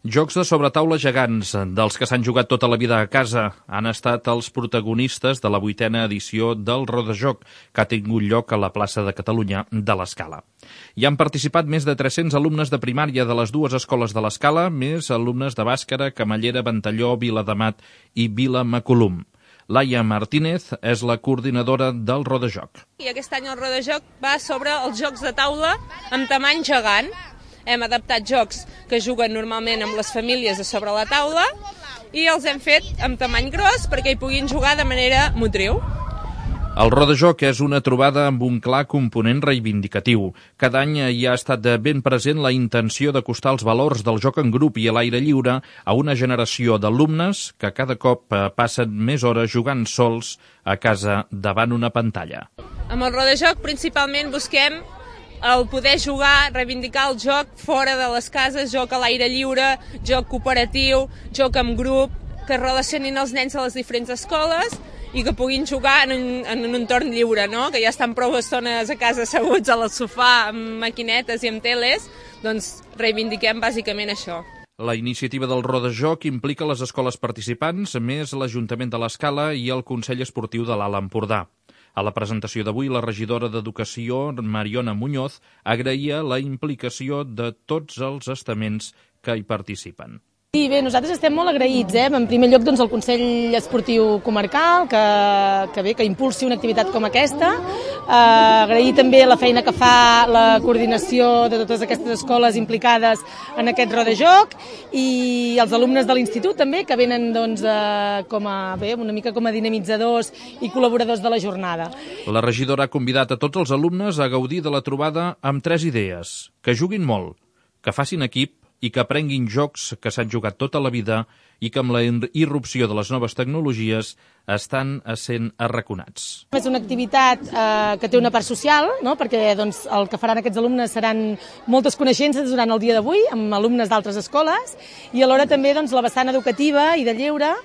Jocs de sobretaula gegants, dels que s'han jugat tota la vida a casa, han estat els protagonistes de la 8a edició del Rodajoc, que ha tingut lloc a la plaça de Catalunya de l'Escala. Hi han participat més de 300 alumnes de primària de les dues escoles de l'Escala, més alumnes de Bàscara, Camallera, Ventalló, Viladamat i Vilamacolum. Laia Martínez és la coordinadora del Rodajoc. I aquest any el Rodajoc va sobre els jocs de taula amb tamany gegant. Hem adaptat jocs que juguen normalment amb les famílies a sobre la taula i els hem fet amb tamany gros perquè hi puguin jugar de manera motriu. El Rodajoc és una trobada amb un clar component reivindicatiu. Cada any hi ha estat ben present la intenció d'acostar els valors del joc en grup i a l'aire lliure a una generació d'alumnes que cada cop passen més hores jugant sols a casa davant una pantalla. Amb el Rodajoc principalment busquem el poder jugar, reivindicar el joc fora de les cases, joc a l'aire lliure, joc cooperatiu, joc en grup, que relacionin els nens a les diferents escoles i que puguin jugar en un entorn lliure, no? Que ja estan prou estones a casa asseguts al sofà amb maquinetes i amb teles, doncs reivindiquem bàsicament això. La iniciativa del Rodajoc implica les escoles participants, més l'Ajuntament de l'Escala i el Consell Esportiu de l'Alt Empordà. A la presentació d'avui, la regidora d'Educació, Mariona Muñoz, agraïa la implicació de tots els estaments que hi participen. Sí, bé, nosaltres estem molt agraïts. En primer lloc, doncs, al Consell Esportiu Comarcal, que impulsi una activitat com aquesta. Agrair també la feina que fa la coordinació de totes aquestes escoles implicades en aquest Rodajoc i els alumnes de l'institut també, que venen doncs, una mica com a dinamitzadors i col·laboradors de la jornada. La regidora ha convidat a tots els alumnes a gaudir de la trobada amb 3 idees: que juguin molt, que facin equip i que aprenguin jocs que s'han jugat tota la vida i que amb la irrupció de les noves tecnologies estan sent arraconats. És una activitat que té una part social, no? Perquè doncs, el que faran aquests alumnes seran moltes coneixences durant el dia d'avui amb alumnes d'altres escoles i alhora també doncs, la vessant educativa i de lleure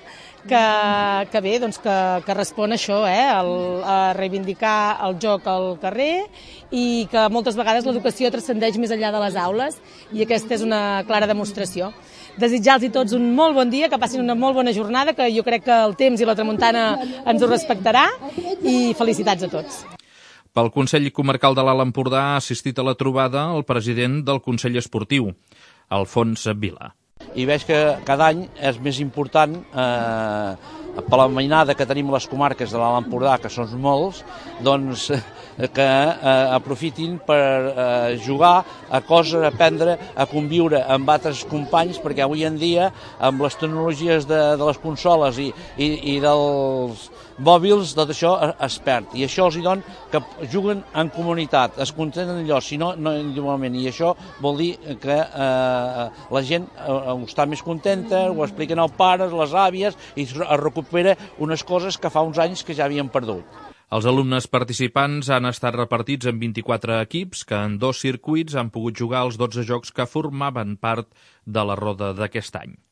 que respon a això, a reivindicar el joc al carrer i que moltes vegades l'educació transcendeix més enllà de les aules i aquesta és una clara demostració. Desitjar-los tots un molt bon dia, que passin una molt bona jornada, que jo crec que el temps i la tramuntana ens ho respectarà i felicitats a tots. Pel Consell Comarcal de l'Alt Empordà ha assistit a la trobada el president del Consell Esportiu, Alfons Vila. I veig que cada any és més important, per la mainada que tenim a les comarques de l'Alt Empordà, que són molts, doncs que aprofitin per jugar a coses, a aprendre, a conviure amb altres companys, perquè avui en dia, amb les tecnologies de les consoles i dels mòbils, tot això es perd. I això els dona que juguen en comunitat, es contenen allò, si no, no individualment. I això vol dir que la gent està més contenta, ho expliquen als pares, les àvies, i es recupera unes coses que fa uns anys que ja havien perdut. Els alumnes participants han estat repartits en 24 equips que en 2 circuits han pogut jugar els 12 jocs que formaven part de la roda d'aquest any.